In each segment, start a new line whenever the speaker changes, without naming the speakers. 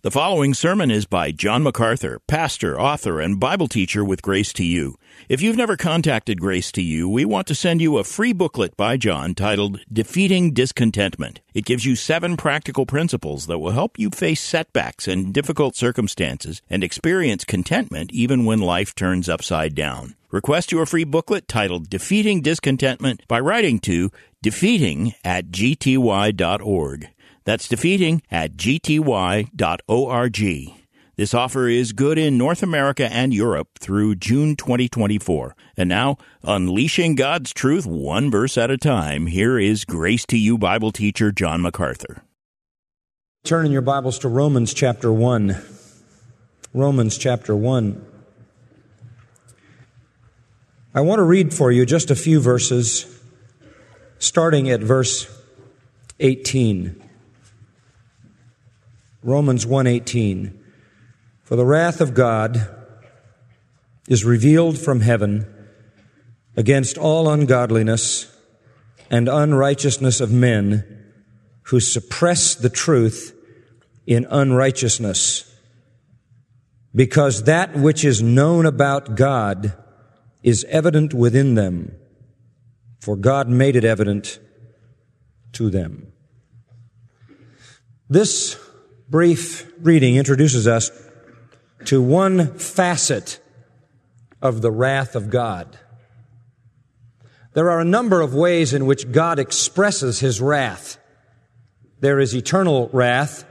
The following sermon is by John MacArthur, pastor, author, and Bible teacher with Grace to You. If you've never contacted Grace to You, we want to send you a free booklet by John titled Defeating Discontentment. It gives you 7 practical principles that will help you face setbacks and difficult circumstances and experience contentment even when life turns upside down. Request your free booklet titled Defeating Discontentment by writing to defeating@gty.org. That's defeating@gty.org. This offer is good in North America and Europe through June 2024. And now, unleashing God's truth one verse at a time, here is Grace to You Bible teacher John MacArthur.
Turn in your Bibles to Romans chapter 1. Romans chapter 1. I want to read for you just a few verses, starting at verse 18. Romans 1:18. For the wrath of God is revealed from heaven against all ungodliness and unrighteousness of men who suppress the truth in unrighteousness, because that which is known about God is evident within them, for God made it evident to them. This brief reading introduces us to one facet of the wrath of God. There are a number of ways in which God expresses His wrath. There is eternal wrath,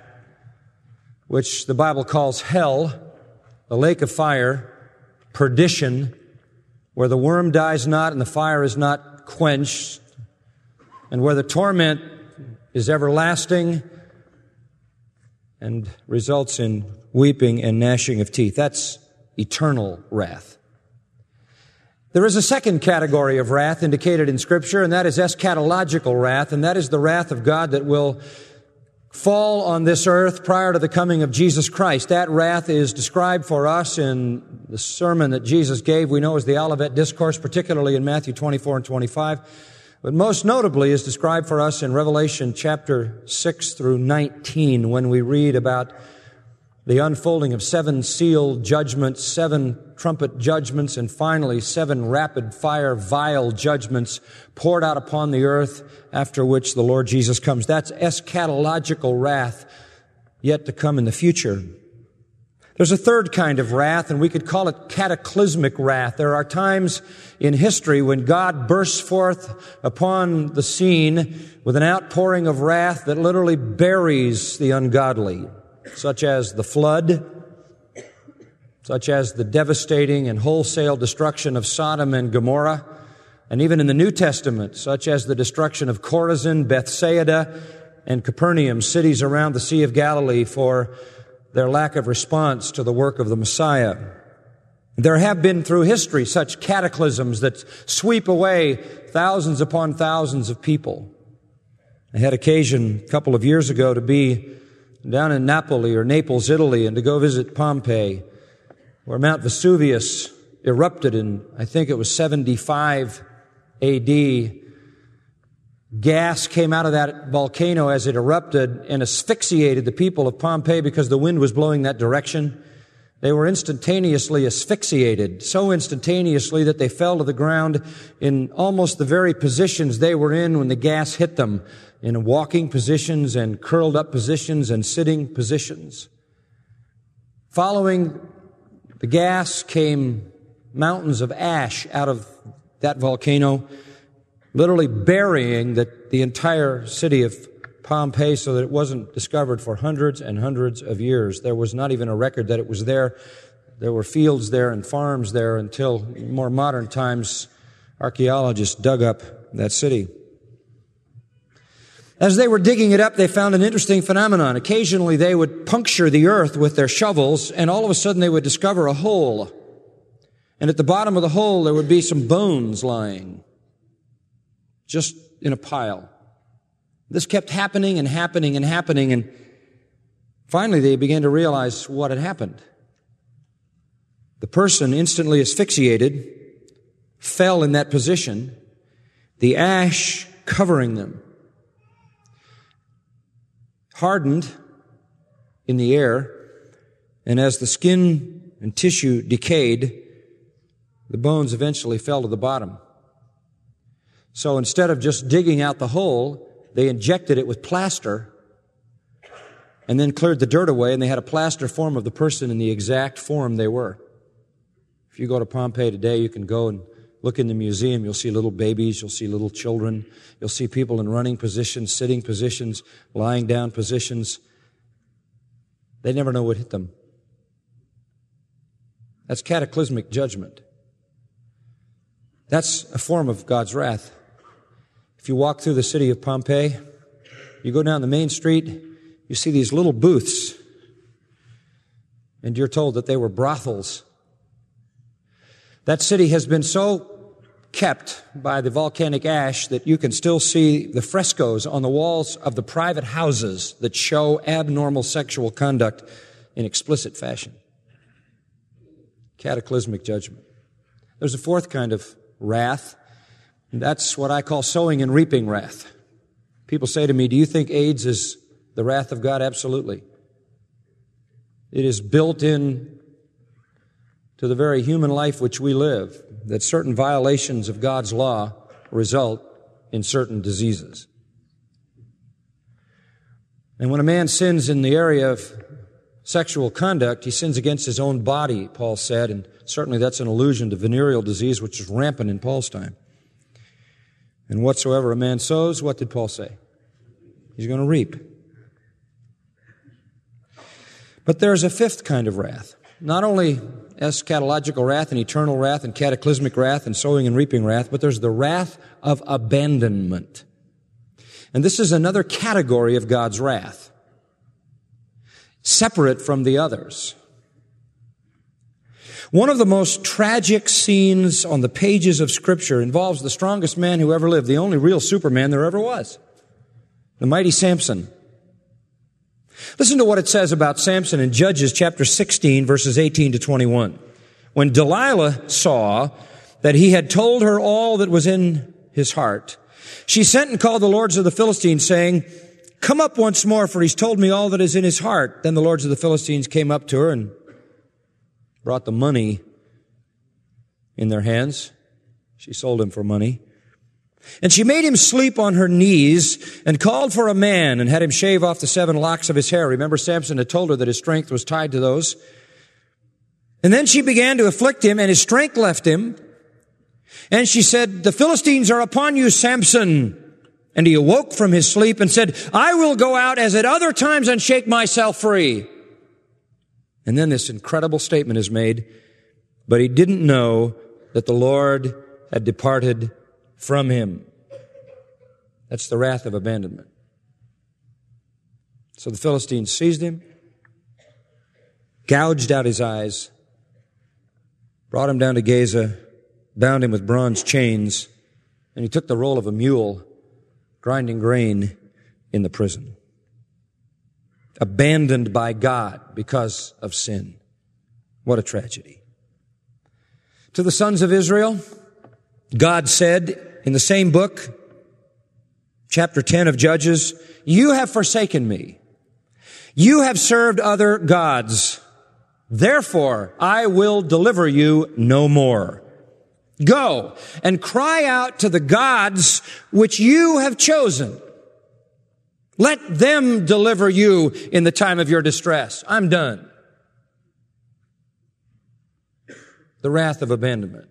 which the Bible calls hell, the lake of fire, perdition, where the worm dies not and the fire is not quenched, and where the torment is everlasting and results in weeping and gnashing of teeth. That's eternal wrath. There is a second category of wrath indicated in Scripture, and that is eschatological wrath, and that is the wrath of God that will fall on this earth prior to the coming of Jesus Christ. That wrath is described for us in the sermon that Jesus gave, we know as the Olivet Discourse, particularly in Matthew 24 and 25. But most notably is described for us in Revelation chapter 6 through 19 when we read about the unfolding of 7 sealed judgments, 7 trumpet judgments, and finally 7 rapid fire vial judgments poured out upon the earth, after which the Lord Jesus comes. That's eschatological wrath yet to come in the future. There's a third kind of wrath, and we could call it cataclysmic wrath. There are times in history when God bursts forth upon the scene with an outpouring of wrath that literally buries the ungodly, such as the flood, such as the devastating and wholesale destruction of Sodom and Gomorrah, and even in the New Testament, such as the destruction of Chorazin, Bethsaida, and Capernaum, cities around the Sea of Galilee, for their lack of response to the work of the Messiah. There have been through history such cataclysms that sweep away thousands upon thousands of people. I had occasion a couple of years ago to be down in Napoli or Naples, Italy, and to go visit Pompeii, where Mount Vesuvius erupted in, I think it was 75 AD. Gas came out of that volcano as it erupted and asphyxiated the people of Pompeii because the wind was blowing that direction. They were instantaneously asphyxiated, so instantaneously that they fell to the ground in almost the very positions they were in when the gas hit them, in walking positions and curled up positions and sitting positions. Following the gas came mountains of ash out of that volcano, literally burying the entire city of Pompeii so that it wasn't discovered for hundreds and hundreds of years. There was not even a record that it was there. There were fields there and farms there until more modern times archaeologists dug up that city. As they were digging it up, they found an interesting phenomenon. Occasionally they would puncture the earth with their shovels, and all of a sudden they would discover a hole. And at the bottom of the hole there would be some bones lying, just in a pile. This kept happening and happening and happening, and finally they began to realize what had happened. The person, instantly asphyxiated, fell in that position, the ash covering them, hardened in the air, And as the skin and tissue decayed, the bones eventually fell to the bottom. So instead of just digging out the hole, they injected it with plaster and then cleared the dirt away, and they had a plaster form of the person in the exact form they were. If you go to Pompeii today, you can go and look in the museum. You'll see little babies. You'll see little children. You'll see people in running positions, sitting positions, lying down positions. They never know what hit them. That's cataclysmic judgment. That's a form of God's wrath. If you walk through the city of Pompeii, you go down the main street, you see these little booths, and you're told that they were brothels. That city has been so kept by the volcanic ash that you can still see the frescoes on the walls of the private houses that show abnormal sexual conduct in explicit fashion. Cataclysmic judgment. There's a fourth kind of wrath, and that's what I call sowing and reaping wrath. People say to me, do you think AIDS is the wrath of God? Absolutely. It is built in to the very human life which we live, that certain violations of God's law result in certain diseases. And when a man sins in the area of sexual conduct, he sins against his own body, Paul said, and certainly that's an allusion to venereal disease, which was rampant in Paul's time. And whatsoever a man sows, what did Paul say? He's going to reap. But there's a fifth kind of wrath. Not only eschatological wrath and eternal wrath and cataclysmic wrath and sowing and reaping wrath, but there's the wrath of abandonment. And this is another category of God's wrath, separate from the others. One of the most tragic scenes on the pages of Scripture involves the strongest man who ever lived, the only real Superman there ever was, the mighty Samson. Listen to what it says about Samson in Judges chapter 16, verses 18 to 21. When Delilah saw that he had told her all that was in his heart, she sent and called the lords of the Philistines, saying, "Come up once more, for he's told me all that is in his heart." Then the lords of the Philistines came up to her and brought the money in their hands. She sold him for money. And she made him sleep on her knees and called for a man and had him shave off the 7 locks of his hair. Remember, Samson had told her that his strength was tied to those. And then she began to afflict him, and his strength left him. And she said, "The Philistines are upon you, Samson." And he awoke from his sleep and said, "I will go out as at other times and shake myself free." And then this incredible statement is made, but he didn't know that the Lord had departed from him. That's the wrath of abandonment. So the Philistines seized him, gouged out his eyes, brought him down to Gaza, bound him with bronze chains, and he took the role of a mule, grinding grain in the prison. Abandoned by God because of sin. What a tragedy. To the sons of Israel, God said in the same book, chapter 10 of Judges, "You have forsaken me. You have served other gods. Therefore, I will deliver you no more. Go and cry out to the gods which you have chosen. Let them deliver you in the time of your distress." I'm done. The wrath of abandonment.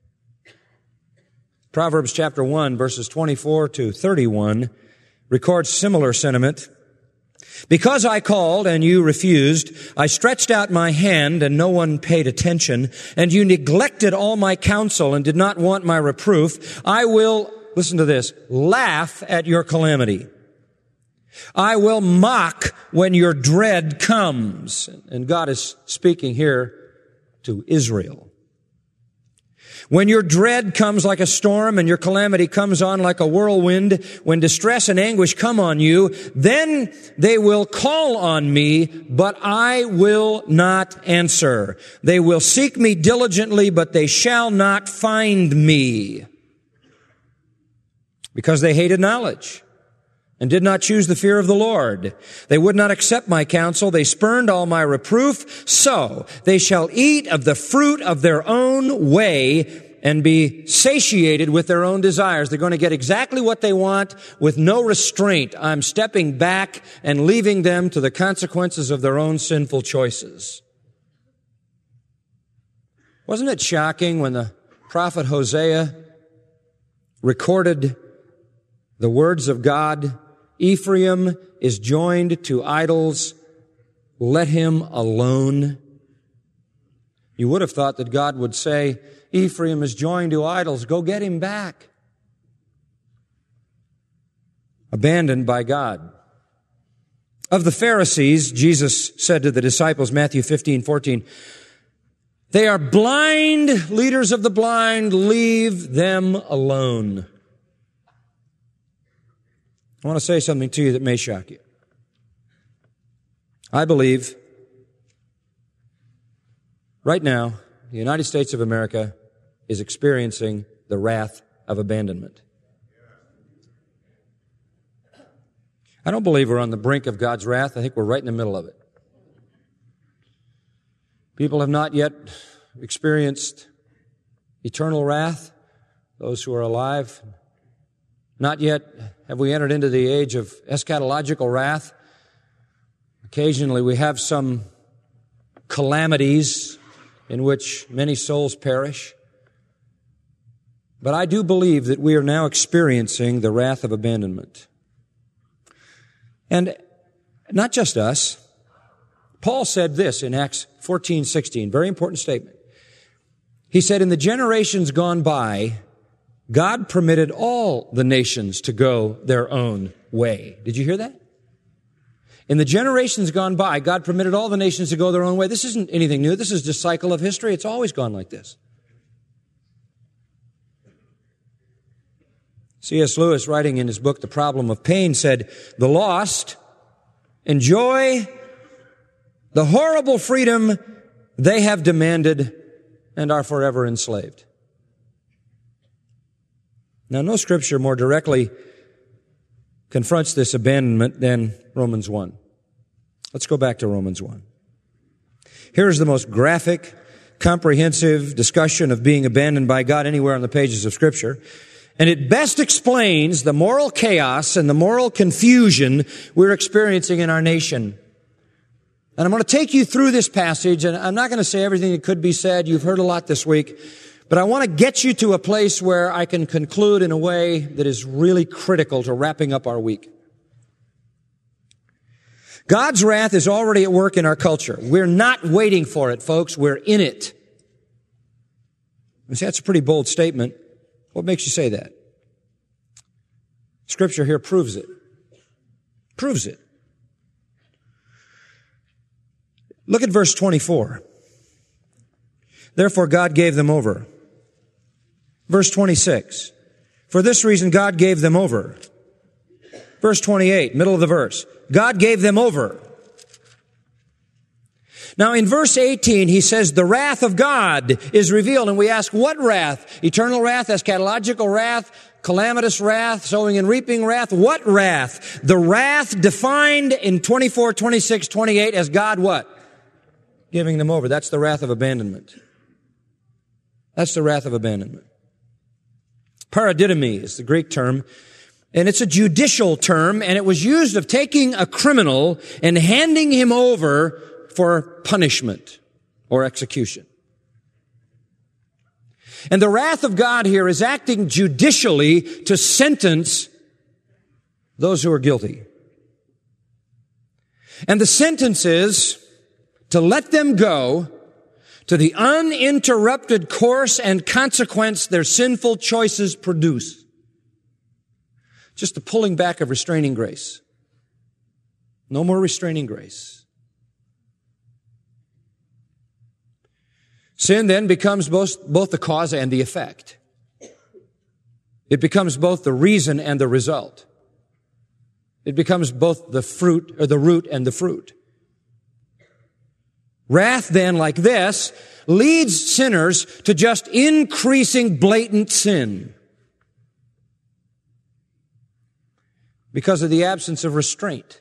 Proverbs chapter 1, verses 24 to 31 records similar sentiment. "Because I called and you refused, I stretched out my hand and no one paid attention, and you neglected all my counsel and did not want my reproof, I will," listen to this, "laugh at your calamity. I will mock when your dread comes." And God is speaking here to Israel. When your dread comes like a storm and your calamity comes on like a whirlwind, when distress and anguish come on you, then they will call on me, but I will not answer. They will seek me diligently, but they shall not find me. Because they hated knowledge, and did not choose the fear of the Lord. They would not accept my counsel. They spurned all my reproof. So they shall eat of the fruit of their own way and be satiated with their own desires. They're going to get exactly what they want with no restraint. I'm stepping back and leaving them to the consequences of their own sinful choices. Wasn't it shocking when the prophet Hosea recorded the words of God? Ephraim is joined to idols. Let him alone. You would have thought that God would say, Ephraim is joined to idols. Go get him back. Abandoned by God. Of the Pharisees, Jesus said to the disciples, Matthew 15:14, they are blind leaders of the blind. Leave them alone. I want to say something to you that may shock you. I believe right now the United States of America is experiencing the wrath of abandonment. I don't believe we're on the brink of God's wrath. I think we're right in the middle of it. People have not yet experienced eternal wrath, those who are alive. Not yet have we entered into the age of eschatological wrath. Occasionally we have some calamities in which many souls perish. But I do believe that we are now experiencing the wrath of abandonment. And not just us. Paul said this in Acts 14:16, very important statement. He said, in the generations gone by, God permitted all the nations to go their own way. Did you hear that? In the generations gone by, God permitted all the nations to go their own way. This isn't anything new. This is the cycle of history. It's always gone like this. C.S. Lewis, writing in his book, The Problem of Pain, said, the lost enjoy the horrible freedom they have demanded and are forever enslaved. Now, no scripture more directly confronts this abandonment than Romans 1. Let's go back to Romans 1. Here's the most graphic, comprehensive discussion of being abandoned by God anywhere on the pages of Scripture. And it best explains the moral chaos and the moral confusion we're experiencing in our nation. And I'm going to take you through this passage, and I'm not going to say everything that could be said. You've heard a lot this week. But I want to get you to a place where I can conclude in a way that is really critical to wrapping up our week. God's wrath is already at work in our culture. We're not waiting for it, folks. We're in it. You see, that's a pretty bold statement. What makes you say that? Scripture here proves it. Proves it. Look at verse 24. Therefore God gave them over. Verse 26. For this reason God gave them over. Verse 28, middle of the verse. God gave them over. Now in verse 18 he says the wrath of God is revealed, and we ask what wrath? Eternal wrath, eschatological wrath, calamitous wrath, sowing and reaping wrath? What wrath? The wrath defined in 24, 26, 28 as God what? Giving them over. That's the wrath of abandonment. That's the wrath of abandonment. Paradidomi is the Greek term, and it's a judicial term, and it was used of taking a criminal and handing him over for punishment or execution. And the wrath of God here is acting judicially to sentence those who are guilty. And the sentence is to let them go to the uninterrupted course and consequence their sinful choices produce. Just the pulling back of restraining grace. No more restraining grace. Sin then becomes both the cause and the effect. It becomes both the reason and the result. It becomes both the fruit, or the root and the fruit. Wrath then, like this, leads sinners to just increasing blatant sin. because of the absence of restraint.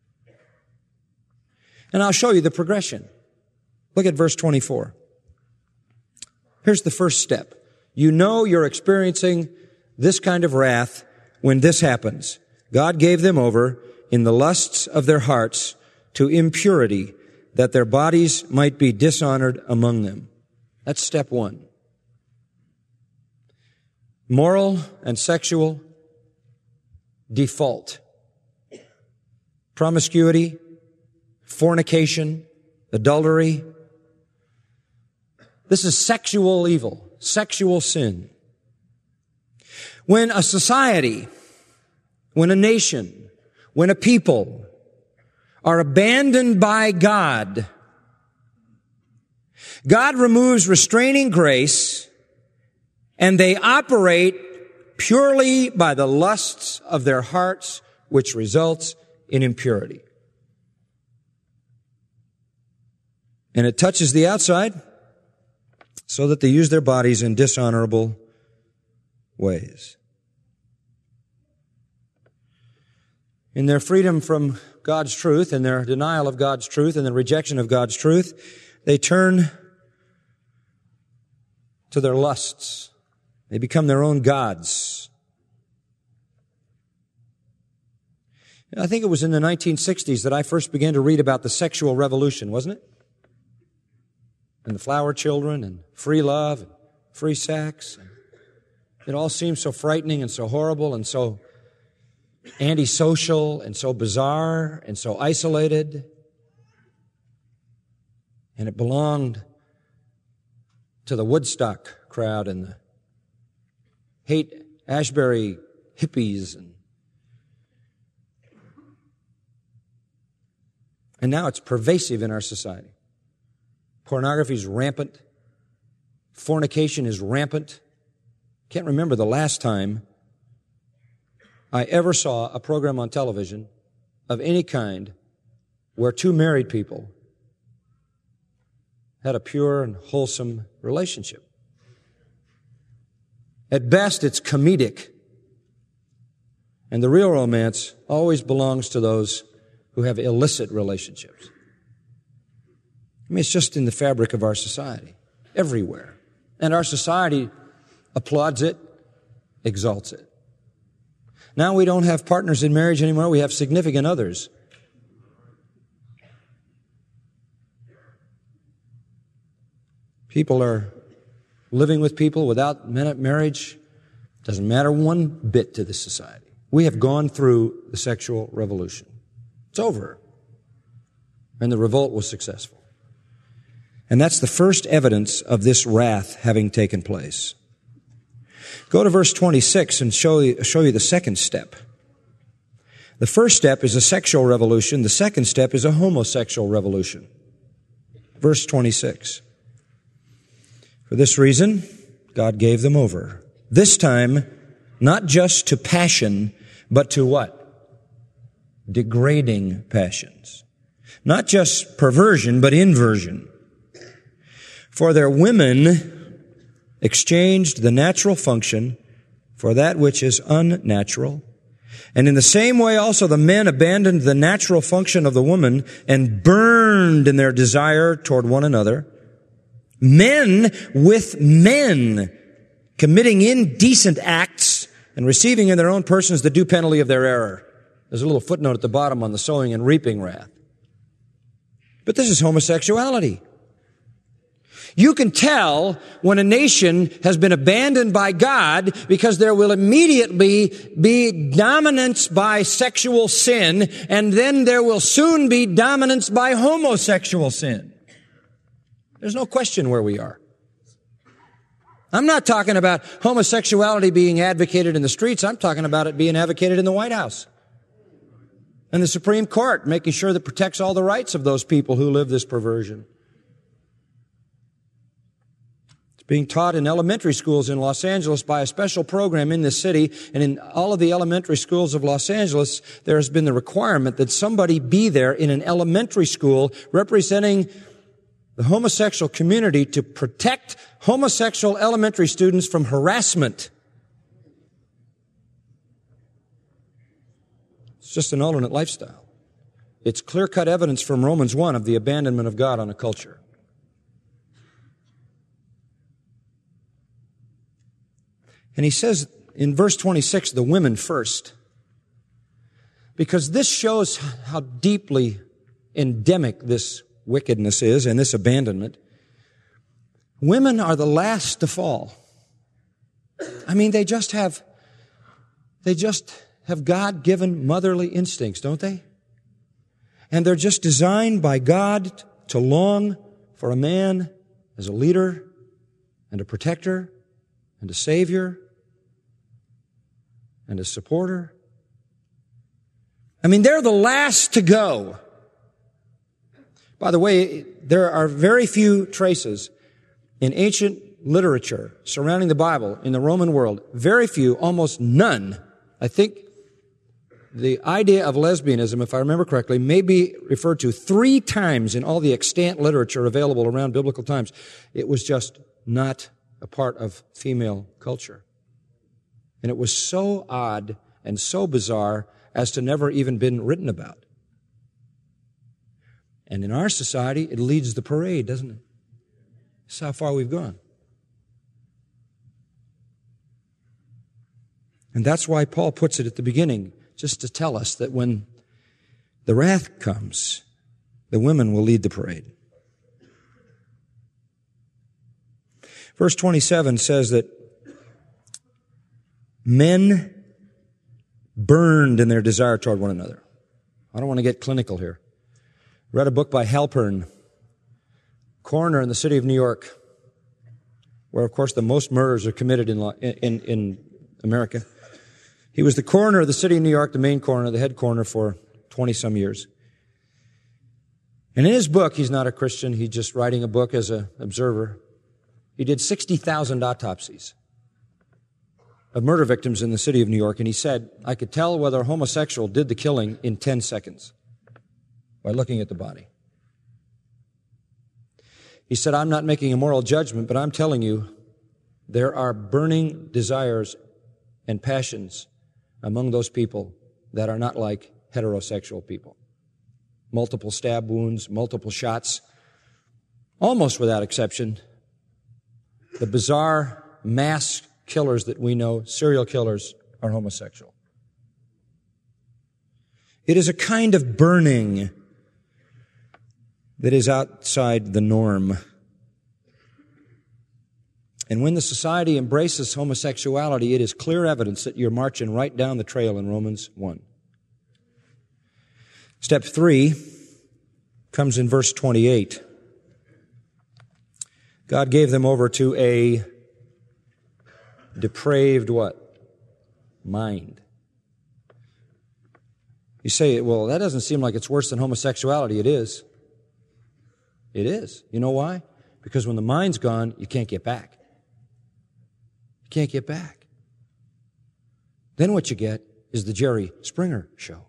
And I'll show you the progression. Look at verse 24. Here's the first step. You know you're experiencing this kind of wrath when this happens. God gave them over in the lusts of their hearts to impurity, that their bodies might be dishonored among them. That's step one. Moral and sexual default. Promiscuity, fornication, adultery. This is sexual evil, sexual sin. When a society, when a nation, when a people are abandoned by God, God removes restraining grace and they operate purely by the lusts of their hearts, which results in impurity. And it touches the outside so that they use their bodies in dishonorable ways. In their freedom from God's truth and their denial of God's truth and the rejection of God's truth, they turn to their lusts. They become their own gods. I think it was in the 1960s that I first began to read about the sexual revolution, wasn't it? And the flower children and free love and free sex. It all seemed so frightening and so horrible and so antisocial and so bizarre and so isolated. And it belonged to the Woodstock crowd and the Haight-Ashbury hippies. And now it's pervasive in our society. Pornography is rampant. Fornication is rampant. Can't remember the last time I ever saw a program on television of any kind where two married people had a pure and wholesome relationship. At best, it's comedic. And the real romance always belongs to those who have illicit relationships. I mean, it's just in the fabric of our society, everywhere. And our society applauds it, exalts it. Now we don't have partners in marriage anymore, we have significant others. People are living with people without marriage. Doesn't matter one bit to this society. We have gone through the sexual revolution. It's over. And the revolt was successful. And that's the first evidence of this wrath having taken place. Go to verse 26 and show you the second step. The first step is a sexual revolution. The second step is a homosexual revolution. Verse 26. For this reason, God gave them over. This time, not just to passion, but to what? Degrading passions. Not just perversion, but inversion. For their women exchanged the natural function for that which is unnatural. And in the same way also the men abandoned the natural function of the woman and burned in their desire toward one another. Men with men, committing indecent acts and receiving in their own persons the due penalty of their error. There's a little footnote at the bottom on the sowing and reaping wrath. But this is homosexuality. You can tell when a nation has been abandoned by God because there will immediately be dominance by sexual sin, and then there will soon be dominance by homosexual sin. There's no question where we are. I'm not talking about homosexuality being advocated in the streets. I'm talking about it being advocated in the White House and the Supreme Court, making sure that it protects all the rights of those people who live this perversion. Being taught in elementary schools in Los Angeles by a special program in this city, and in all of the elementary schools of Los Angeles, there has been the requirement that somebody be there in an elementary school representing the homosexual community to protect homosexual elementary students from harassment. It's just an alternate lifestyle. It's clear-cut evidence from Romans 1 of the abandonment of God on a culture. And he says in verse 26, the women first, because this shows how deeply endemic this wickedness is and this abandonment. Women are the last to fall. I mean, they just have God-given motherly instincts, don't they? And they're just designed by God to long for a man as a leader and a protector and a savior and a supporter. I mean, they're the last to go. By the way, there are very few traces in ancient literature surrounding the Bible in the Roman world. Very few, almost none. I think the idea of lesbianism, if I remember correctly, may be referred to 3 times in all the extant literature available around biblical times. It was just not a part of female culture. And it was so odd and so bizarre as to never even been written about. And in our society, it leads the parade, doesn't it? That's how far we've gone. And that's why Paul puts it at the beginning, just to tell us that when the wrath comes, the women will lead the parade. Verse 27 says that men burned in their desire toward one another. I don't want to get clinical here. Read a book by Halpern, coroner in the city of New York, where, of course, the most murders are committed in America. He was the coroner of the city of New York, the main coroner, the head coroner for 20-some years. And in his book, he's not a Christian, he's just writing a book as an observer. He did 60,000 autopsies of murder victims in the city of New York, and he said, I could tell whether a homosexual did the killing in 10 seconds by looking at the body. He said, I'm not making a moral judgment, but I'm telling you, there are burning desires and passions among those people that are not like heterosexual people. Multiple stab wounds, multiple shots, almost without exception. The bizarre mass killers that we know, serial killers, are homosexual. It is a kind of burning that is outside the norm. And when the society embraces homosexuality, it is clear evidence that you're marching right down the trail in Romans 1. Step 3 comes in verse 28. God gave them over to a depraved what? Mind. You say, well, that doesn't seem like it's worse than homosexuality. It is. It is. You know why? Because when the mind's gone, you can't get back. You can't get back. Then what you get is the Jerry Springer show.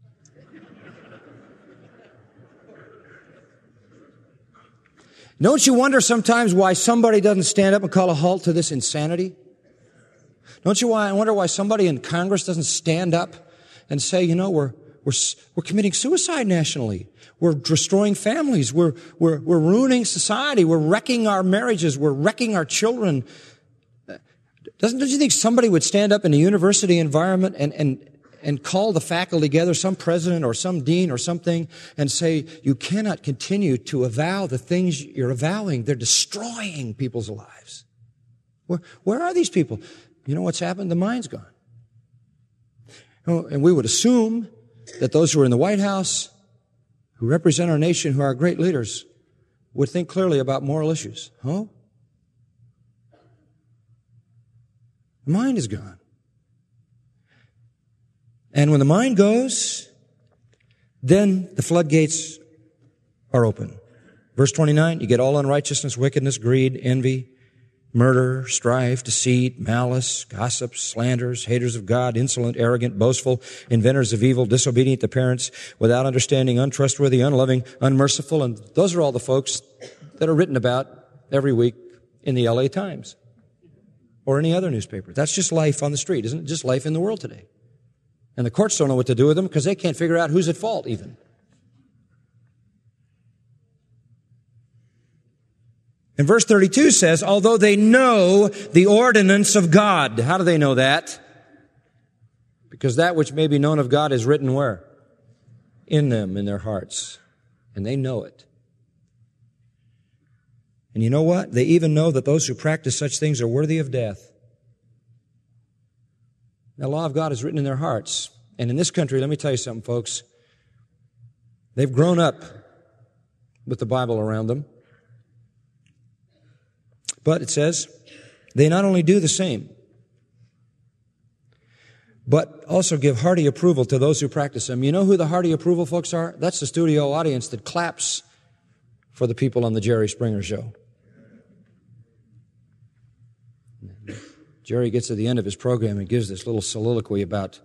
Don't you wonder sometimes why somebody doesn't stand up and call a halt to this insanity? Don't you wonder why somebody in Congress doesn't stand up and say, you know, we're committing suicide nationally. We're destroying families. We're ruining society. We're wrecking our marriages. We're wrecking our children. Don't you think somebody would stand up in a university environment and call the faculty together, some president or some dean or something, and say, you cannot continue to avow the things you're avowing. They're destroying people's lives. Where are these people? You know what's happened? The mind's gone. And we would assume that those who are in the White House, who represent our nation, who are great leaders, would think clearly about moral issues. Huh? The mind is gone. And when the mind goes, then the floodgates are open. Verse 29, you get all unrighteousness, wickedness, greed, envy, murder, strife, deceit, malice, gossips, slanders, haters of God, insolent, arrogant, boastful, inventors of evil, disobedient to parents, without understanding, untrustworthy, unloving, unmerciful. And those are all the folks that are written about every week in the LA Times or any other newspaper. That's just life on the street, isn't it? Just life in the world today. And the courts don't know what to do with them because they can't figure out who's at fault even. And verse 32 says, although they know the ordinance of God. How do they know that? Because that which may be known of God is written where? In them, in their hearts. And they know it. And you know what? They even know that those who practice such things are worthy of death. The law of God is written in their hearts. And in this country, let me tell you something, folks. They've grown up with the Bible around them. But it says, they not only do the same, but also give hearty approval to those who practice them. You know who the hearty approval folks are? That's the studio audience that claps for the people on the Jerry Springer Show. Jerry gets to the end of his program and gives this little soliloquy about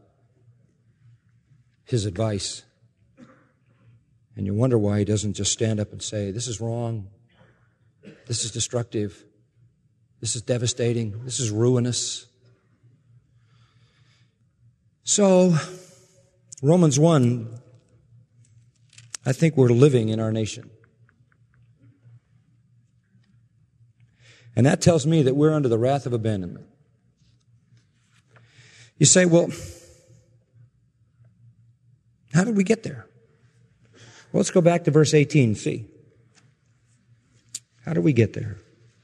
his advice. And you wonder why he doesn't just stand up and say, this is wrong, this is destructive, this is devastating, this is ruinous. So, Romans 1, I think we're living in our nation. And that tells me that we're under the wrath of abandonment. You say, well, how did we get there? Well, let's go back to verse 18, see. How did we get there?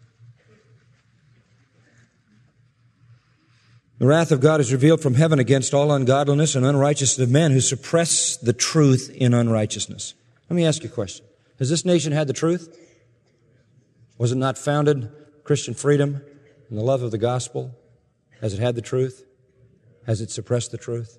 The wrath of God is revealed from heaven against all ungodliness and unrighteousness of men who suppress the truth in unrighteousness. Let me ask you a question. Has this nation had the truth? Was it not founded Christian freedom and the love of the gospel? Has it had the truth? Has it suppressed the truth?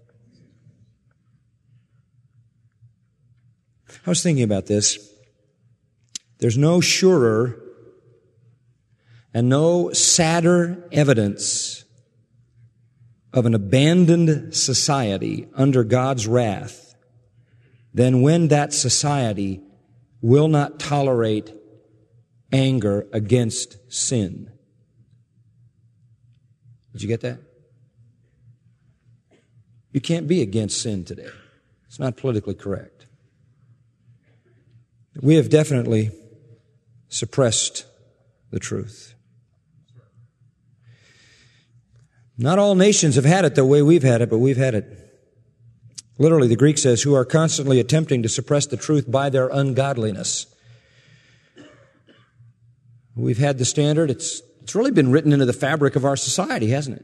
I was thinking about this. There's no surer and no sadder evidence of an abandoned society under God's wrath than when that society will not tolerate anger against sin. Did you get that? You can't be against sin today. It's not politically correct. We have definitely suppressed the truth. Not all nations have had it the way we've had it, but we've had it. Literally, the Greek says, who are constantly attempting to suppress the truth by their ungodliness. We've had the standard. It's really been written into the fabric of our society, hasn't it?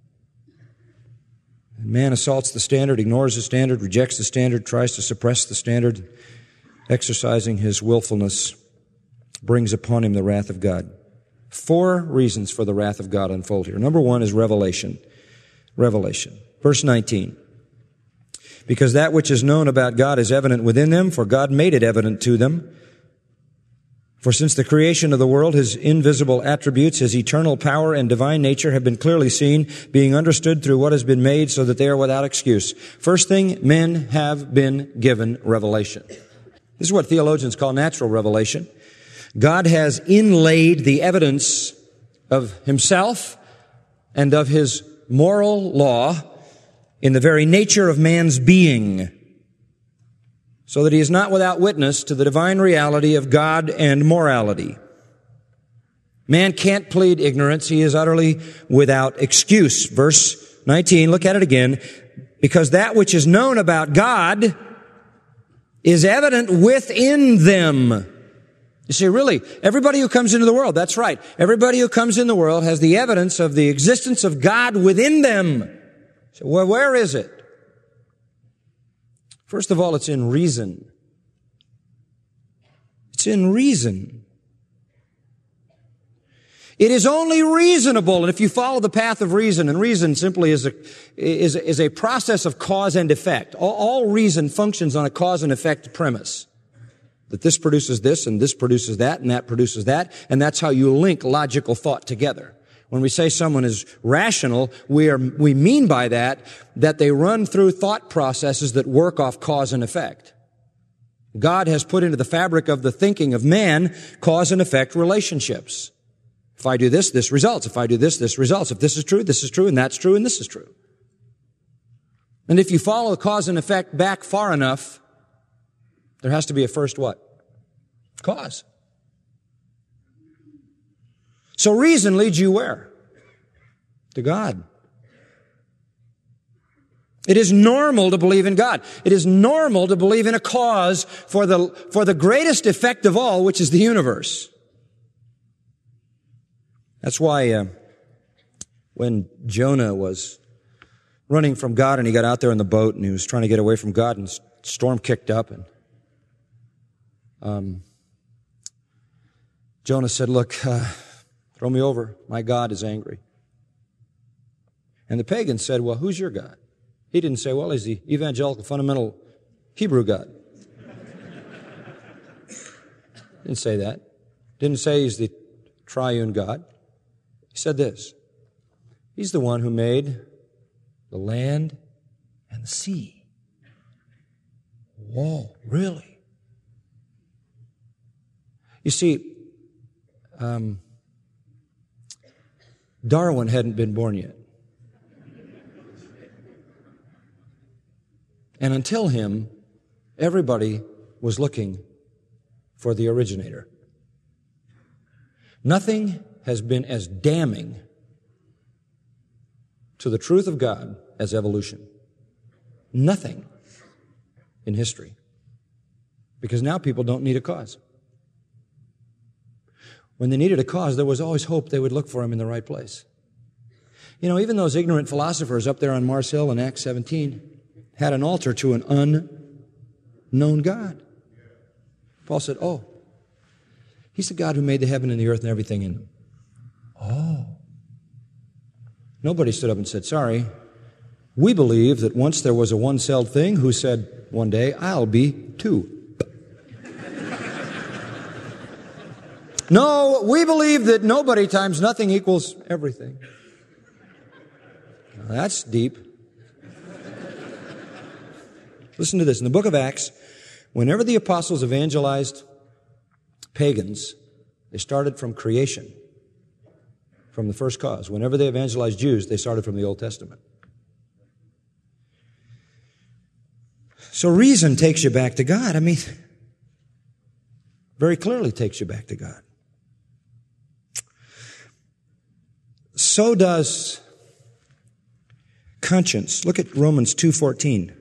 And man assaults the standard, ignores the standard, rejects the standard, tries to suppress the standard, exercising his willfulness, brings upon him the wrath of God. 4 reasons for the wrath of God unfold here. Number 1 is revelation. Revelation. Verse 19. Because that which is known about God is evident within them, for God made it evident to them. For since the creation of the world, His invisible attributes, His eternal power and divine nature have been clearly seen, being understood through what has been made, so that they are without excuse. First thing, men have been given revelation. This is what theologians call natural revelation. God has inlaid the evidence of Himself and of His moral law in the very nature of man's being, so that he is not without witness to the divine reality of God and morality. Man can't plead ignorance. He is utterly without excuse. Verse 19, look at it again. Because that which is known about God is evident within them. You see, really, everybody who comes into the world, that's right. Everybody who comes in the world has the evidence of the existence of God within them. So, well, where is it? First of all, it's in reason. It's in reason. It is only reasonable, and if you follow the path of reason, and reason simply is a process of cause and effect. All reason functions on a cause and effect premise. That this produces this, and this produces that, and that produces that, and that's how you link logical thought together. When we say someone is rational, we mean by that they run through thought processes that work off cause and effect. God has put into the fabric of the thinking of man cause and effect relationships. If I do this, this results. If I do this, this results. If this is true, and that's true, and this is true. And if you follow the cause and effect back far enough, there has to be a first what? Cause. So reason leads you where? To God. It is normal to believe in God. It is normal to believe in a cause for the greatest effect of all, which is the universe. That's why when Jonah was running from God and he got out there in the boat and he was trying to get away from God and storm kicked up and Jonah said, look, throw me over. My God is angry. And the pagans said, well, who's your God? He didn't say, well, he's the evangelical fundamental Hebrew God. Didn't say that. Didn't say he's the triune God. He said this. He's the one who made the land and the sea. Whoa, really? You see, Darwin hadn't been born yet. And until him, everybody was looking for the originator. Nothing has been as damning to the truth of God as evolution. Nothing in history. Because now people don't need a cause. When they needed a cause, there was always hope they would look for him in the right place. You know, even those ignorant philosophers up there on Mars Hill in Acts 17 had an altar to an unknown God. Paul said, oh, he's the God who made the heaven and the earth and everything in them. Oh. Nobody stood up and said, sorry, we believe that once there was a one-celled thing who said one day, I'll be two. No, we believe that nobody times nothing equals everything. Now, that's deep. Listen to this. In the book of Acts, whenever the apostles evangelized pagans, they started from creation, from the first cause. Whenever they evangelized Jews, they started from the Old Testament. So reason takes you back to God. I mean, very clearly takes you back to God. So does conscience. Look at Romans 2:14.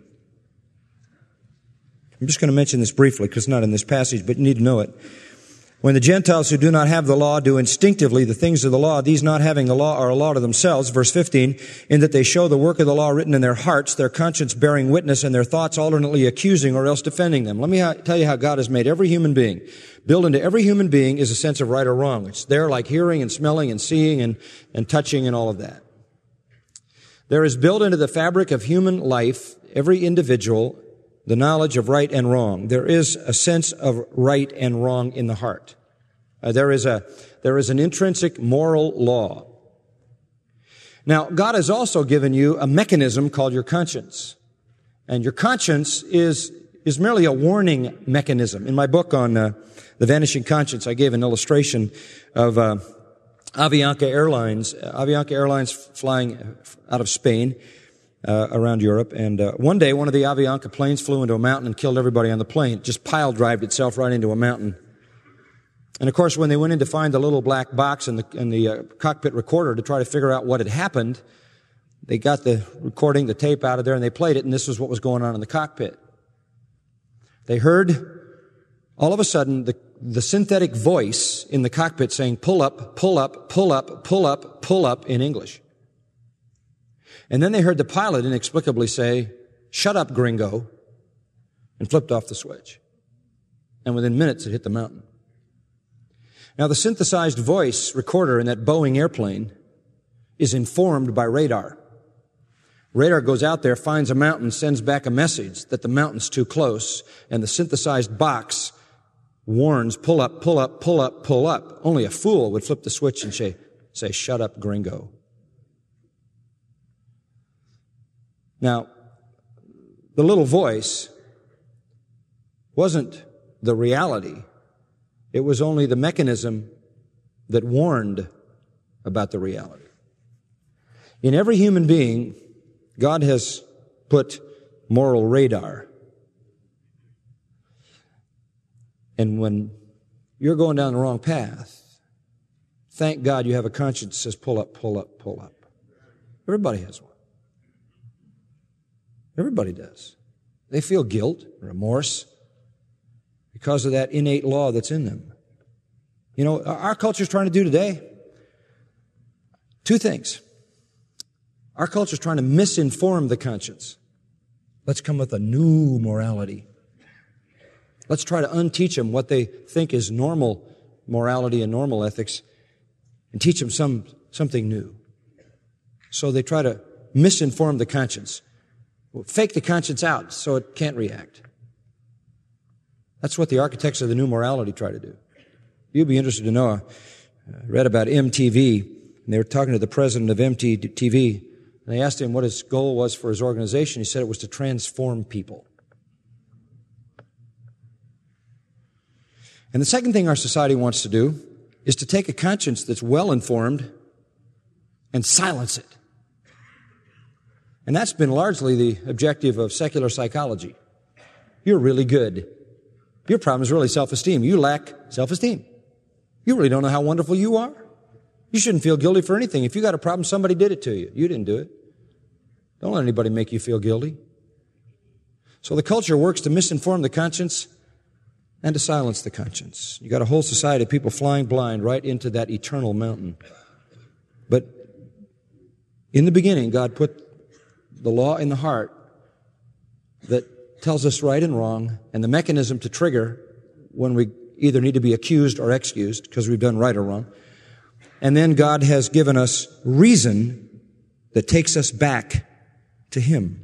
I'm just going to mention this briefly because it's not in this passage, but you need to know it. When the Gentiles who do not have the law do instinctively the things of the law, these not having the law are a law to themselves, verse 15, in that they show the work of the law written in their hearts, their conscience bearing witness, and their thoughts alternately accusing or else defending them. Let me tell you how God has made every human being. Built into every human being is a sense of right or wrong. It's there like hearing and smelling and seeing and touching and all of that. There is built into the fabric of human life, every individual, the knowledge of right and wrong. There is a sense of right and wrong in the heart. There is an intrinsic moral law. Now, God has also given you a mechanism called your conscience. And your conscience is merely a warning mechanism. In my book on The Vanishing Conscience, I gave an illustration of Avianca Airlines. Avianca Airlines flying out of Spain around Europe. And one day, one of the Avianca planes flew into a mountain and killed everybody on the plane. It just pile-drived itself right into a mountain. And of course, when they went in to find the little black box and the cockpit recorder to try to figure out what had happened, they got the recording, the tape out of there, and they played it, and this was what was going on in the cockpit. They heard, all of a sudden, the synthetic voice in the cockpit saying, pull up, pull up, pull up, pull up, pull up in English. And then they heard the pilot inexplicably say, shut up, gringo, and flipped off the switch. And within minutes, it hit the mountain. Now, the synthesized voice recorder in that Boeing airplane is informed by radar. Radar goes out there, finds a mountain, sends back a message that the mountain's too close, and the synthesized box warns, pull up, pull up, pull up, pull up. Only a fool would flip the switch and say, shut up, gringo. Now, the little voice wasn't the reality. It was only the mechanism that warned about the reality. In every human being, God has put moral radar. And when you're going down the wrong path, thank God you have a conscience that says pull up, pull up, pull up. Everybody has one. Everybody does. They feel guilt, remorse, because of that innate law that's in them. You know, our culture's trying to do today two things. Our culture's trying to misinform the conscience. Let's come with a new morality. Let's try to unteach them what they think is normal morality and normal ethics and teach them something new. So they try to misinform the conscience. Fake the conscience out so it can't react. That's what the architects of the new morality try to do. You'd be interested to know, I read about MTV, and they were talking to the president of MTV, and they asked him what his goal was for his organization. He said it was to transform people. And the second thing our society wants to do is to take a conscience that's well-informed and silence it. And that's been largely the objective of secular psychology. You're really good. Your problem is really self-esteem. You lack self-esteem. You really don't know how wonderful you are. You shouldn't feel guilty for anything. If you got a problem, somebody did it to you. You didn't do it. Don't let anybody make you feel guilty. So the culture works to misinform the conscience and to silence the conscience. You got a whole society of people flying blind right into that eternal mountain. But in the beginning, God put the law in the heart that tells us right and wrong, and the mechanism to trigger when we either need to be accused or excused because we've done right or wrong. And then God has given us reason that takes us back to Him.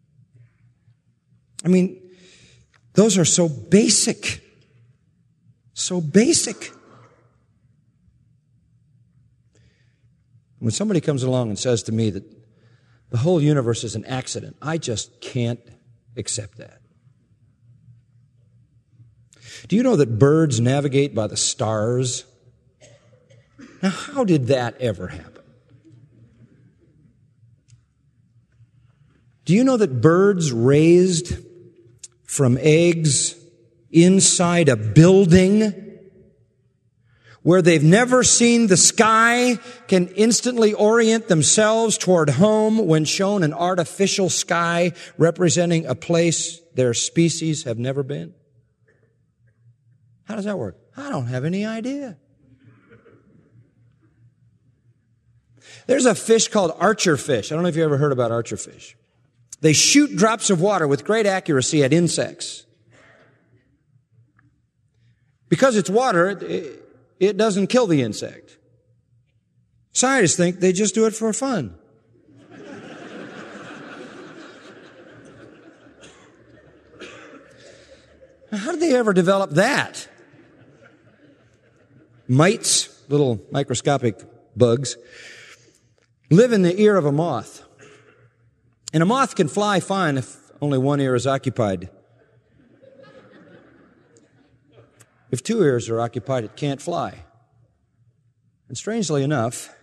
I mean, those are so basic. So basic. When somebody comes along and says to me that the whole universe is an accident, I just can't accept that. Do you know that birds navigate by the stars? Now, how did that ever happen? Do you know that birds raised from eggs inside a building where they've never seen the sky can instantly orient themselves toward home when shown an artificial sky representing a place their species have never been? How does that work? I don't have any idea. There's a fish called archerfish. I don't know if you ever heard about archerfish. They shoot drops of water with great accuracy at insects. Because it's water, it doesn't kill the insect. Scientists think they just do it for fun. How did they ever develop that? Mites, little microscopic bugs, live in the ear of a moth. And a moth can fly fine if only one ear is occupied. If two ears are occupied, it can't fly. And strangely enough,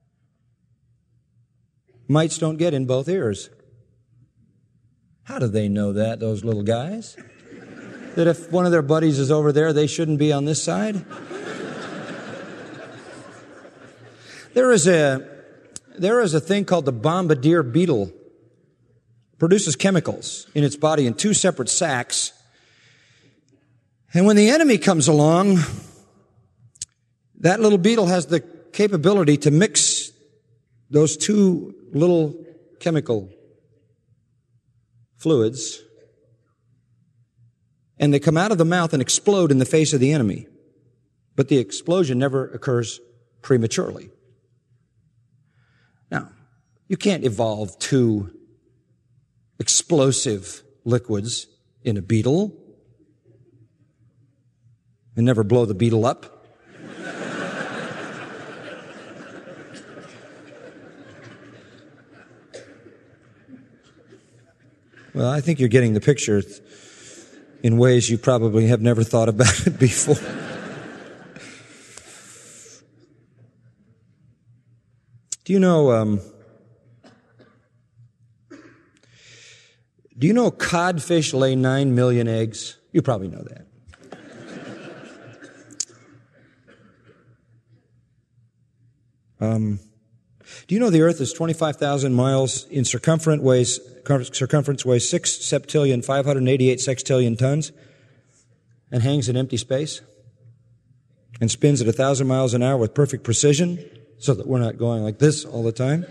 mites don't get in both ears. How do they know that, those little guys? That if one of their buddies is over there, they shouldn't be on this side? There is a thing called the bombardier beetle. It produces chemicals in its body in two separate sacs. And when the enemy comes along, that little beetle has the capability to mix those two little chemical fluids, and they come out of the mouth and explode in the face of the enemy. But the explosion never occurs prematurely. Now, you can't evolve two explosive liquids in a beetle and never blow the beetle up. Well, I think you're getting the picture in ways you probably have never thought about it before. Do you know, Do you know codfish lay 9 million eggs? You probably know that. Do you know the earth is 25,000 miles in circumference, weighs 6 septillion, 588 sextillion tons, and hangs in empty space, and spins at 1,000 miles an hour with perfect precision, so that we're not going like this all the time?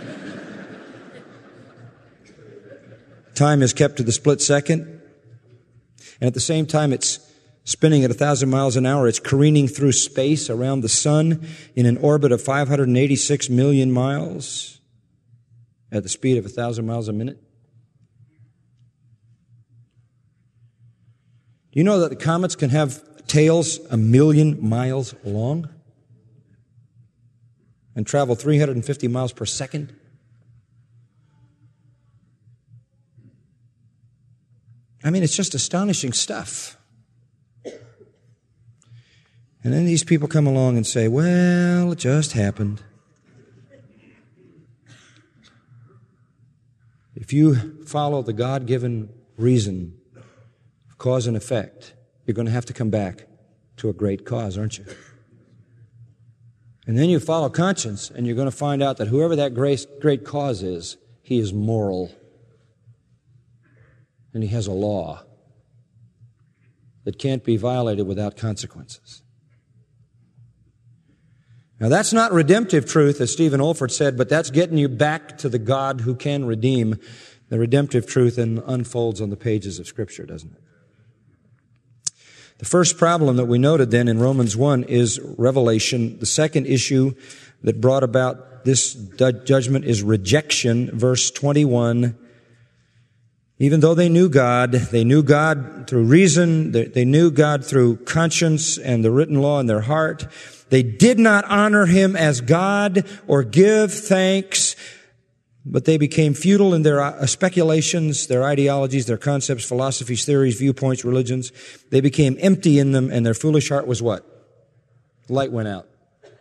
Time is kept to the split second, and at the same time it's spinning at 1,000 miles an hour. It's careening through space around the sun in an orbit of 586 million miles at the speed of 1,000 miles a minute. Do you know that the comets can have tails 1 million miles long and travel 350 miles per second? I mean, it's just astonishing stuff. And then these people come along and say, well, it just happened. If you follow the God-given reason of cause and effect, you're going to have to come back to a great cause, aren't you? And then you follow conscience, and you're going to find out that whoever that great cause is, he is moral. And he has a law that can't be violated without consequences. Now, that's not redemptive truth, as Stephen Olford said, but that's getting you back to the God who can redeem. The redemptive truth unfolds on the pages of Scripture, doesn't it? The first problem that we noted then in Romans 1 is revelation. The second issue that brought about this judgment is rejection. Verse 21, even though they knew God through reason, they knew God through conscience and the written law in their heart, they did not honor Him as God or give thanks, but they became futile in their speculations, their ideologies, their concepts, philosophies, theories, viewpoints, religions. They became empty in them, and their foolish heart was what? Light went out.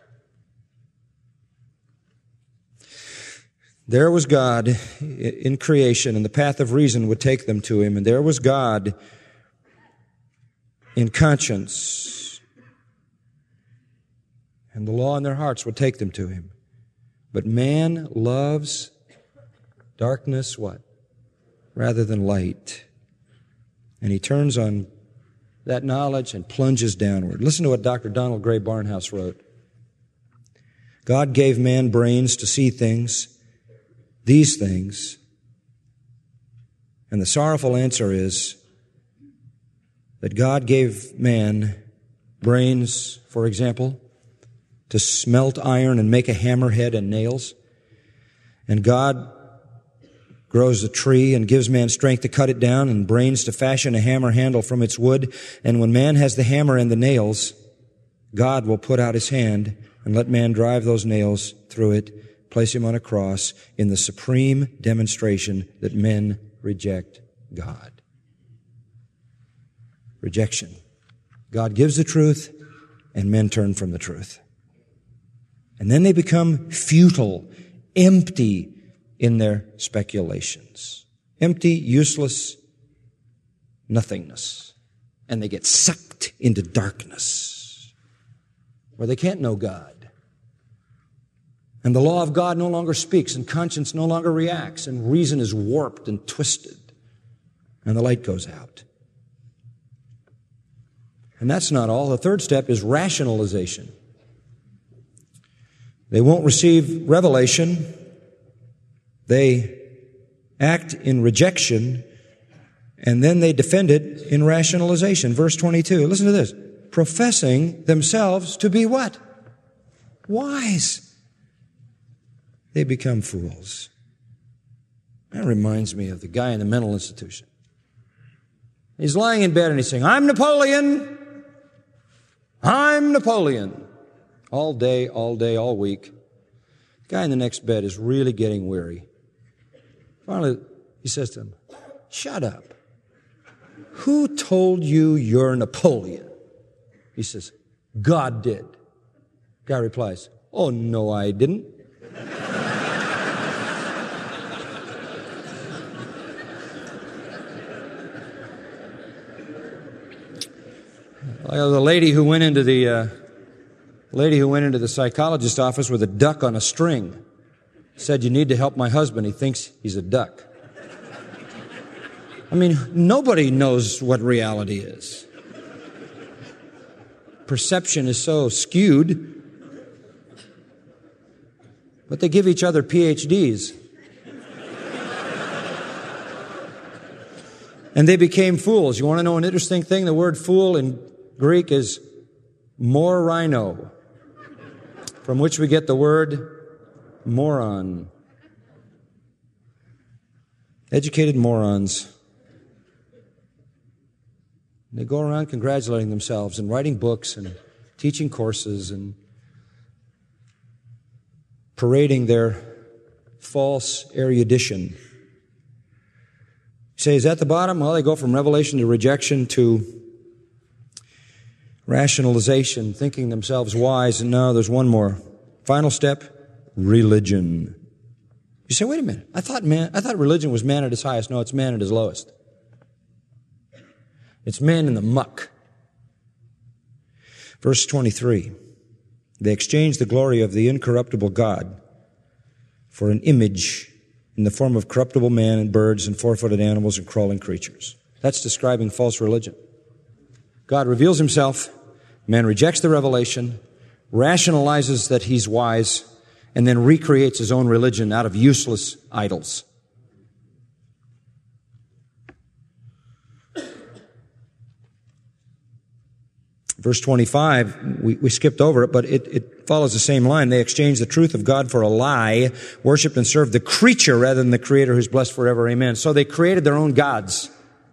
There was God in creation, and the path of reason would take them to Him, and there was God in conscience, and the law in their hearts would take them to Him. But man loves darkness, what? Rather than light. And he turns on that knowledge and plunges downward. Listen to what Dr. Donald Gray Barnhouse wrote. God gave man brains to see things, these things, and the sorrowful answer is that God gave man brains, for example, to smelt iron and make a hammerhead and nails. And God grows a tree and gives man strength to cut it down and brains to fashion a hammer handle from its wood. And when man has the hammer and the nails, God will put out His hand and let man drive those nails through it, place him on a cross in the supreme demonstration that men reject God. Rejection. God gives the truth and men turn from the truth. And then they become futile, empty in their speculations. Empty, useless nothingness. And they get sucked into darkness where they can't know God. And the law of God no longer speaks, and conscience no longer reacts, and reason is warped and twisted, and the light goes out. And that's not all. The third step is rationalization. They won't receive revelation. They act in rejection, and then they defend it in rationalization. Verse 22, listen to this. Professing themselves to be what? Wise. They become fools. That reminds me of the guy in the mental institution. He's lying in bed and he's saying, I'm Napoleon. I'm Napoleon. All day, all week. The guy in the next bed is really getting weary. Finally, he says to him, shut up. Who told you you're Napoleon? He says, God did. Guy replies, oh, no, I didn't. The lady who went into the psychologist's office with a duck on a string said, "You need to help my husband. He thinks he's a duck." I mean, nobody knows what reality is. Perception is so skewed. But they give each other PhDs. And they became fools. You want to know an interesting thing? The word fool in Greek is morino, from which we get the word moron. Educated morons. They go around congratulating themselves and writing books and teaching courses and parading their false erudition. You say, is that the bottom? Well, they go from revelation to rejection to rationalization, thinking themselves wise, and no, there's one more. Final step, religion. You say, wait a minute, I thought religion was man at his highest. No, it's man at his lowest. It's man in the muck. Verse 23. They exchanged the glory of the incorruptible God for an image in the form of corruptible man and birds and four-footed animals and crawling creatures. That's describing false religion. God reveals himself, man rejects the revelation, rationalizes that he's wise, and then recreates his own religion out of useless idols. Verse 25, we skipped over it, but it follows the same line. They exchanged the truth of God for a lie, worshiped and served the creature rather than the Creator who's blessed forever. Amen. So they created their own gods.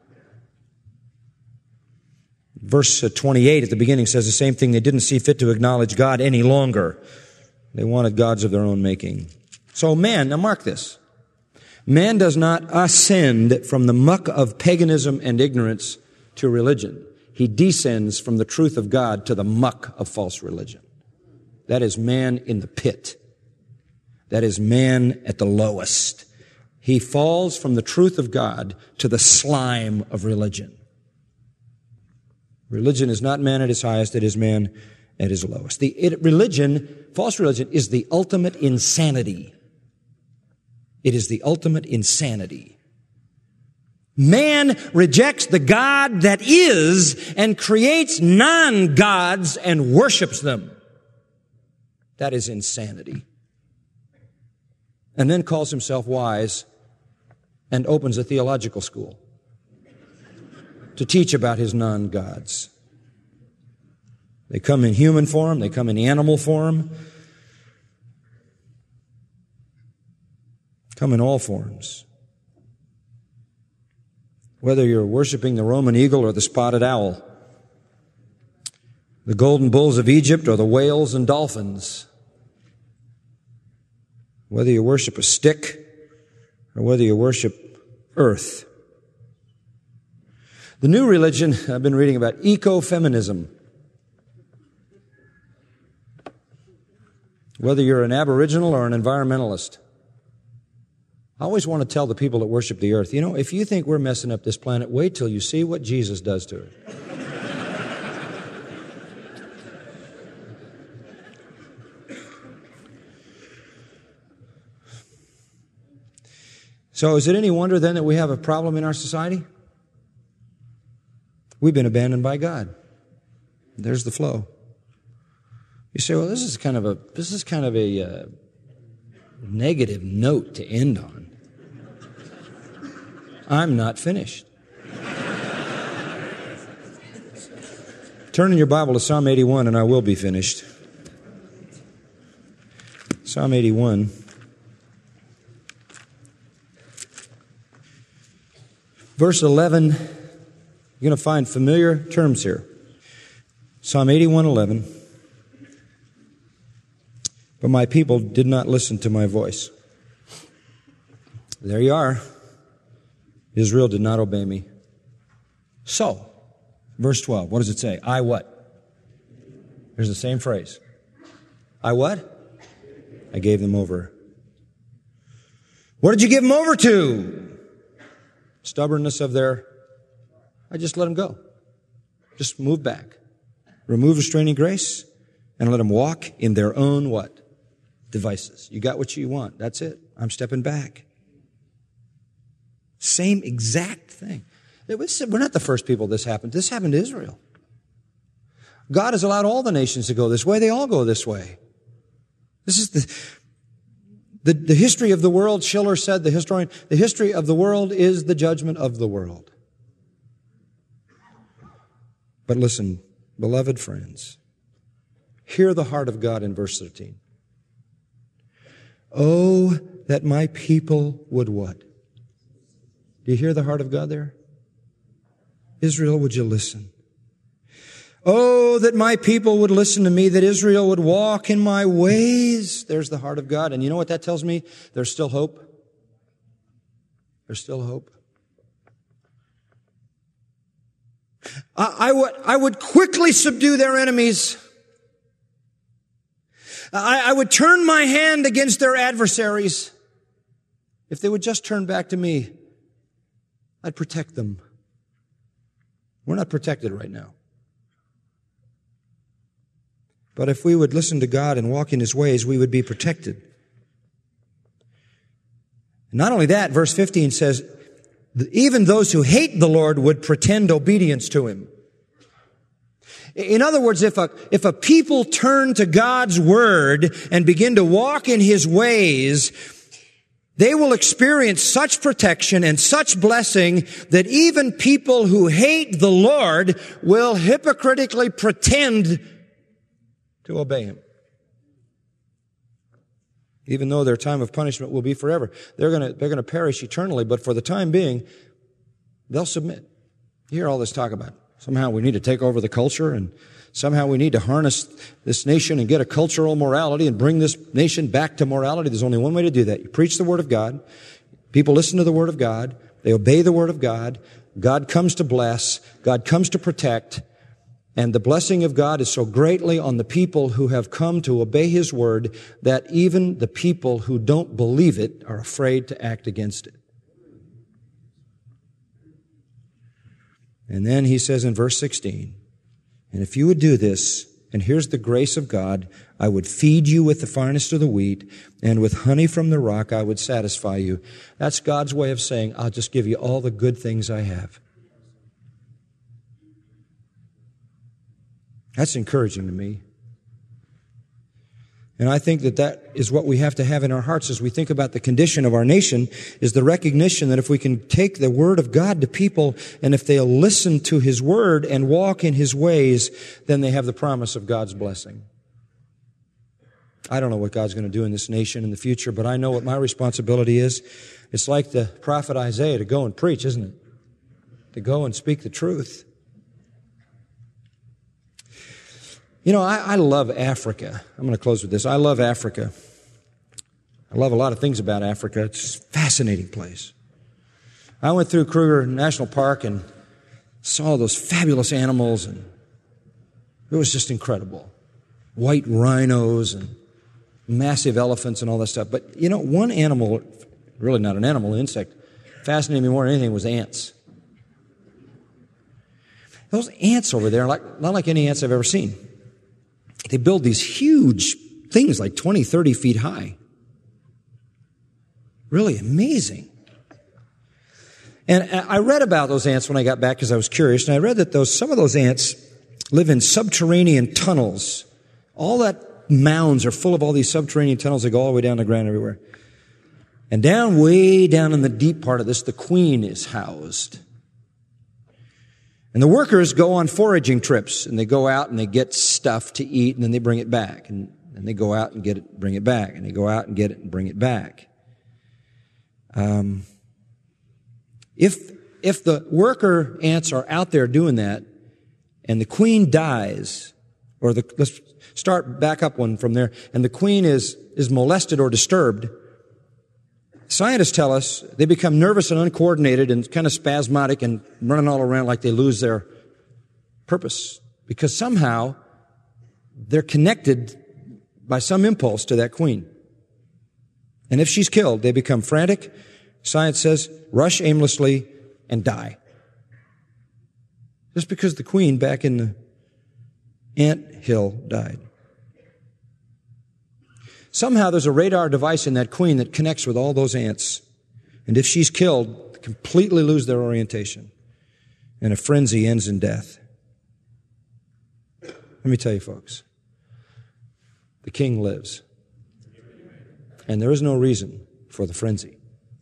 Verse 28 at the beginning says the same thing. They didn't see fit to acknowledge God any longer. They wanted gods of their own making. So man, now mark this. Man does not ascend from the muck of paganism and ignorance to religion. He descends from the truth of God to the muck of false religion. That is man in the pit. That is man at the lowest. He falls from the truth of God to the slime of religion. Religion is not man at his highest, it is man at his lowest. False religion is the ultimate insanity. It is the ultimate insanity. Man rejects the God that is and creates non-gods and worships them. That is insanity. And then calls himself wise and opens a theological school to teach about his non-gods. They come in human form, they come in animal form, come in all forms. Whether you're worshiping the Roman eagle or the spotted owl, the golden bulls of Egypt or the whales and dolphins, whether you worship a stick or whether you worship earth. The new religion, I've been reading about ecofeminism. Whether you're an aboriginal or an environmentalist, I always want to tell the people that worship the earth, if you think we're messing up this planet, wait till you see what Jesus does to it. So is it any wonder then that we have a problem in our society? We've been abandoned by God. There's the flow. You say, well, this is kind of a negative note to end on. I'm not finished. Turn in your Bible to Psalm 81 and I will be finished. Psalm 81. Verse 11, you're going to find familiar terms here. Psalm 81:11. But my people did not listen to my voice. There you are. Israel did not obey me. So, verse 12, what does it say? I what? There's the same phrase. I what? I gave them over. What did you give them over to? Stubbornness of I just let them go. Just move back. remove restraining grace, and let them walk in their own what? Devices. You got what you want. That's it. I'm stepping back. Same exact thing. We're not the first people this happened. This happened to Israel. God has allowed all the nations to go this way. They all go this way. This is the history of the world. Schiller said, the historian, the history of the world is the judgment of the world. But listen, beloved friends, hear the heart of God in verse 13. Oh, that my people would what? Do you hear the heart of God there? Israel, would you listen? Oh, that my people would listen to me, that Israel would walk in my ways. There's the heart of God. And you know what that tells me? There's still hope. There's still hope. I would quickly subdue their enemies. I would turn my hand against their adversaries. If they would just turn back to me, I'd protect them. We're not protected right now. But if we would listen to God and walk in His ways, we would be protected. Not only that, verse 15 says, even those who hate the Lord would pretend obedience to Him. In other words, if a people turn to God's Word and begin to walk in His ways, they will experience such protection and such blessing that even people who hate the Lord will hypocritically pretend to obey Him. Even though their time of punishment will be forever. They're going to perish eternally, but for the time being, they'll submit. You hear all this talk about somehow we need to take over the culture, and somehow we need to harness this nation and get a cultural morality and bring this nation back to morality. There's only one way to do that. You preach the Word of God. People listen to the Word of God. They obey the Word of God. God comes to bless. God comes to protect. And the blessing of God is so greatly on the people who have come to obey His Word that even the people who don't believe it are afraid to act against it. And then He says in verse 16, and if you would do this, and here's the grace of God, I would feed you with the finest of the wheat, and with honey from the rock I would satisfy you. That's God's way of saying, I'll just give you all the good things I have. That's encouraging to me. And I think that is what we have to have in our hearts as we think about the condition of our nation, is the recognition that if we can take the Word of God to people, and if they'll listen to His Word and walk in His ways, then they have the promise of God's blessing. I don't know what God's going to do in this nation in the future, but I know what my responsibility is. It's like the prophet Isaiah, to go and preach, isn't it? To go and speak the truth. You know, I love Africa. I'm going to close with this. I love Africa. I love a lot of things about Africa. It's a fascinating place. I went through Kruger National Park and saw those fabulous animals, and it was just incredible. White rhinos and massive elephants and all that stuff. But, you know, one animal, really not an animal, an insect, fascinated me more than anything was ants. Those ants over there, not like any ants I've ever seen. They build these huge things like 20, 30 feet high. Really amazing. And I read about those ants when I got back because I was curious, and I read that some of those ants live in subterranean tunnels. All that mounds are full of all these subterranean tunnels that go all the way down the ground everywhere. And way down in the deep part of this, the queen is housed. And the workers go on foraging trips, and they go out and they get stuff to eat, and then they bring it back. And they go out and get it, bring it back. And they go out and get it and bring it back. If the worker ants are out there doing that, and the queen dies, let's start back up one from there, and the queen is molested or disturbed, scientists tell us they become nervous and uncoordinated and kind of spasmodic and running all around like they lose their purpose, because somehow they're connected by some impulse to that queen. And if she's killed, they become frantic. Science says, rush aimlessly and die. Just because the queen back in Ant Hill died. Somehow there's a radar device in that queen that connects with all those ants. And if she's killed, they completely lose their orientation. And a frenzy ends in death. Let me tell you, folks, the king lives. And there is no reason for the frenzy.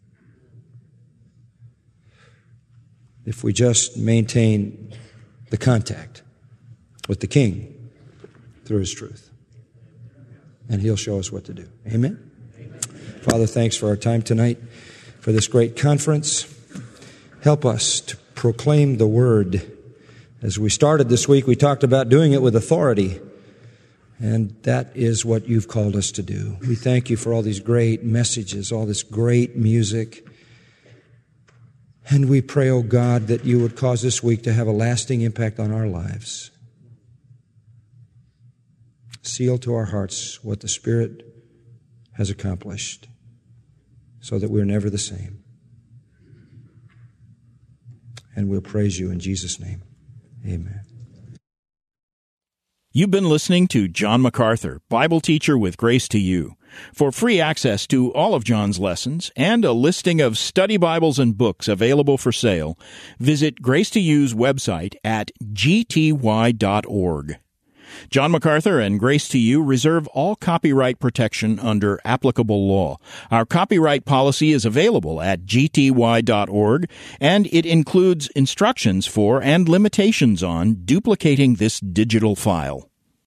If we just maintain the contact with the king through his truth. And he'll show us what to do. Amen? Father, thanks for our time tonight, for this great conference. Help us to proclaim the word. As we started this week, we talked about doing it with authority. And that is what you've called us to do. We thank you for all these great messages, all this great music. And we pray, oh God, that you would cause this week to have a lasting impact on our lives. Seal to our hearts what the Spirit has accomplished so that we're never the same. And we'll praise you in Jesus' name. Amen.
You've been listening to John MacArthur, Bible teacher with Grace to You. For free access to all of John's lessons and a listing of study Bibles and books available for sale, visit Grace to You's website at gty.org. John MacArthur and Grace to You reserve all copyright protection under applicable law. Our copyright policy is available at gty.org, and it includes instructions for and limitations on duplicating this digital file.